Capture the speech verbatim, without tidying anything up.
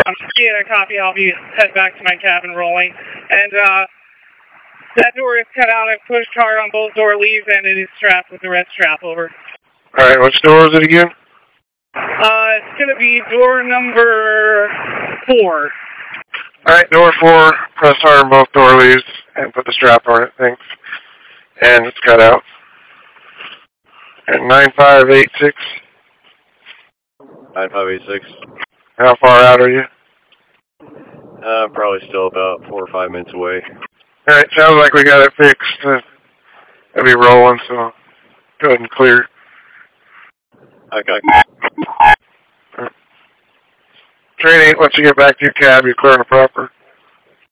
I'm getting a copy. I'll be head back to my cabin rolling. And, uh, that door is cut out. I've pushed hard on both door leaves, and it is strapped with the red strap over. Alright, which door is it again? Uh, it's gonna be door number four. Alright, door four, press hard on both door leaves, and put the strap on it, thanks. And it's cut out. And nine five eight six. nine five eight six. How far out are you? Uh, probably still about four or five minutes away. Alright, sounds like we got it fixed. Uh, I'll be rolling, so go ahead and clear. Okay. Train eight, once you get back to your cab, you're clearing the proper.